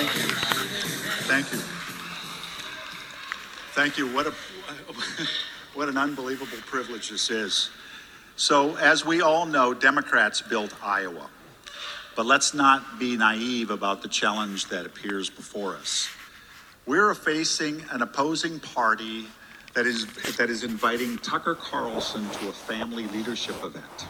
Thank you. Thank you. Thank you. What an unbelievable privilege this is. So, as we all know, Democrats built Iowa. But let's not be naive about the challenge that appears before us. We're facing an opposing party that is inviting Tucker Carlson to a family leadership event.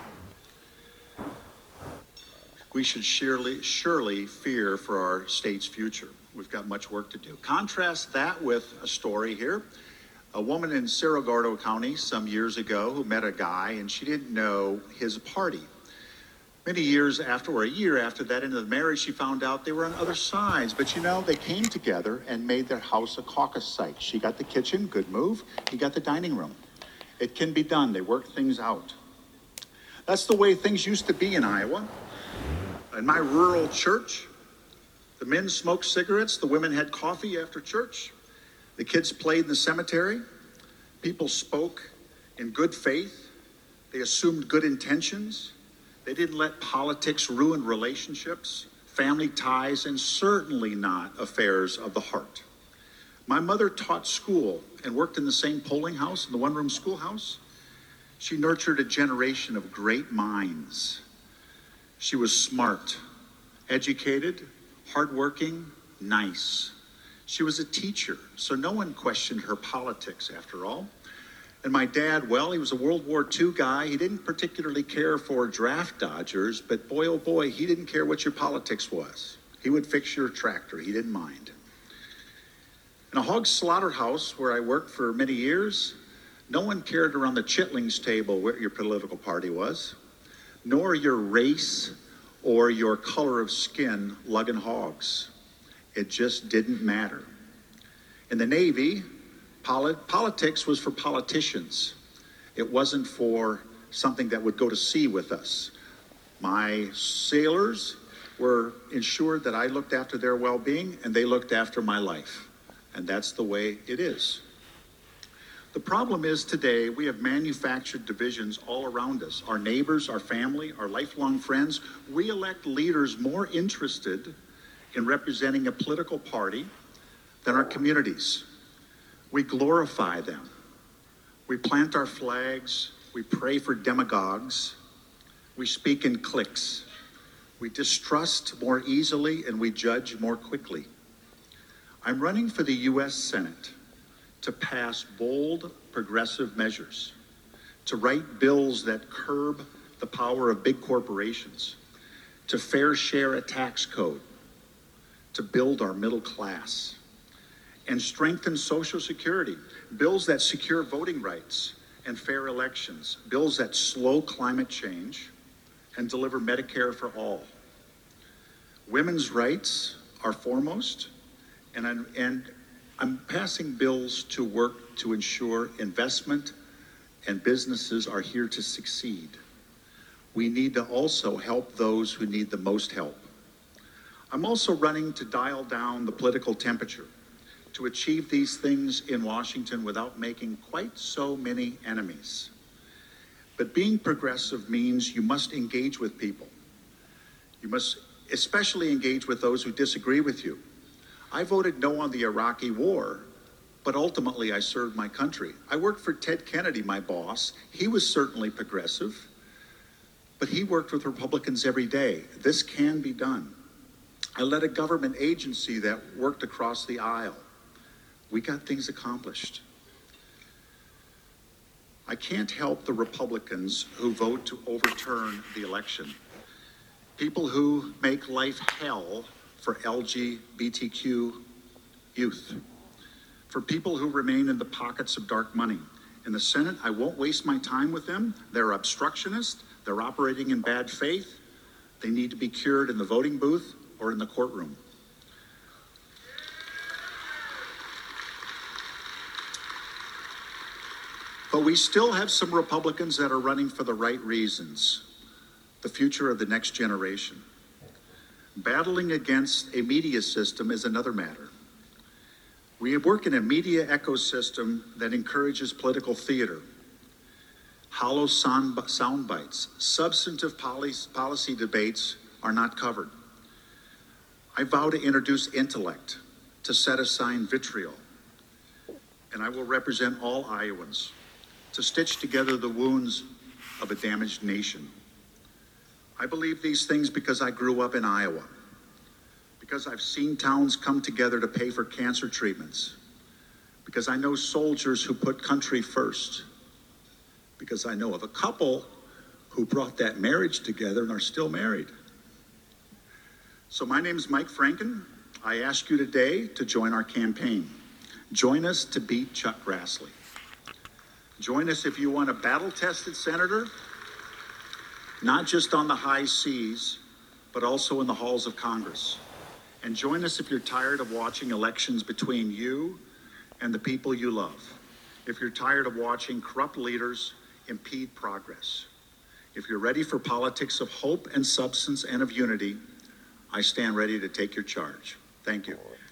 We should surely fear for our state's future. We've got much work to do. Contrast that with a story here. A woman in Cerro Gordo County some years ago who met a guy and she didn't know his party. Many years after, or a year after that into the marriage, she found out they were on other sides. But you know, they came together and made their house a caucus site. She got the kitchen, good move. He got the dining room. It can be done. They work things out. That's the way things used to be in Iowa. In my rural church, the men smoked cigarettes, the women had coffee after church, the kids played in the cemetery, people spoke in good faith, they assumed good intentions, they didn't let politics ruin relationships, family ties, and certainly not affairs of the heart. My mother taught school and worked in the same polling house, in the one-room schoolhouse. She nurtured a generation of great minds. She was smart, educated, hardworking, nice. She was a teacher, so no one questioned her politics after all. And my dad, well, he was a World War II guy. He didn't particularly care for draft dodgers, but boy, oh boy, he didn't care what your politics was. He would fix your tractor. He didn't mind. In a hog slaughterhouse where I worked for many years, no one cared around the chitlings table what your political party was, nor your race or your color of skin lugging hogs. It just didn't matter. In the Navy, politics was for politicians. It wasn't for something that would go to sea with us. My sailors were ensured that I looked after their well-being and they looked after my life. And that's the way it is. The problem is today we have manufactured divisions all around us. Our neighbors, our family, our lifelong friends. We elect leaders more interested in representing a political party than our communities. We glorify them. We plant our flags. We pray for demagogues. We speak in cliques. We distrust more easily and we judge more quickly. I'm running for the U.S. Senate to pass bold, progressive measures, to write bills that curb the power of big corporations, to fair share a tax code, to build our middle class, and strengthen Social Security, bills that secure voting rights and fair elections, bills that slow climate change and deliver Medicare for all. Women's rights are foremost, and I'm passing bills to work to ensure investment and businesses are here to succeed. We need to also help those who need the most help. I'm also running to dial down the political temperature, to achieve these things in Washington without making quite so many enemies. But being progressive means you must engage with people. You must especially engage with those who disagree with you. I voted no on the Iraqi war, but ultimately I served my country. I worked for Ted Kennedy, my boss. He was certainly progressive, but he worked with Republicans every day. This can be done. I led a government agency that worked across the aisle. We got things accomplished. I can't help the Republicans who vote to overturn the election. People who make life hell for LGBTQ youth, for people who remain in the pockets of dark money. In the Senate, I won't waste my time with them. They're obstructionists. They're operating in bad faith. They need to be cured in the voting booth or in the courtroom. But we still have some Republicans that are running for the right reasons, the future of the next generation. Battling against a media system is another matter. We work in a media ecosystem that encourages political theater, hollow sound bites. Substantive policy debates are not covered. I vow to introduce intellect, to set aside vitriol, and I will represent all Iowans, to stitch together the wounds of a damaged nation. I believe these things because I grew up in Iowa, because I've seen towns come together to pay for cancer treatments, because I know soldiers who put country first, because I know of a couple who brought that marriage together and are still married. So my name is Mike Franken. I ask you today to join our campaign. Join us to beat Chuck Grassley. Join us if you want a battle-tested senator, not just on the high seas, but also in the halls of Congress. And join us if you're tired of watching elections between you and the people you love. If you're tired of watching corrupt leaders impede progress. If you're ready for politics of hope and substance and of unity, I stand ready to take your charge. Thank you.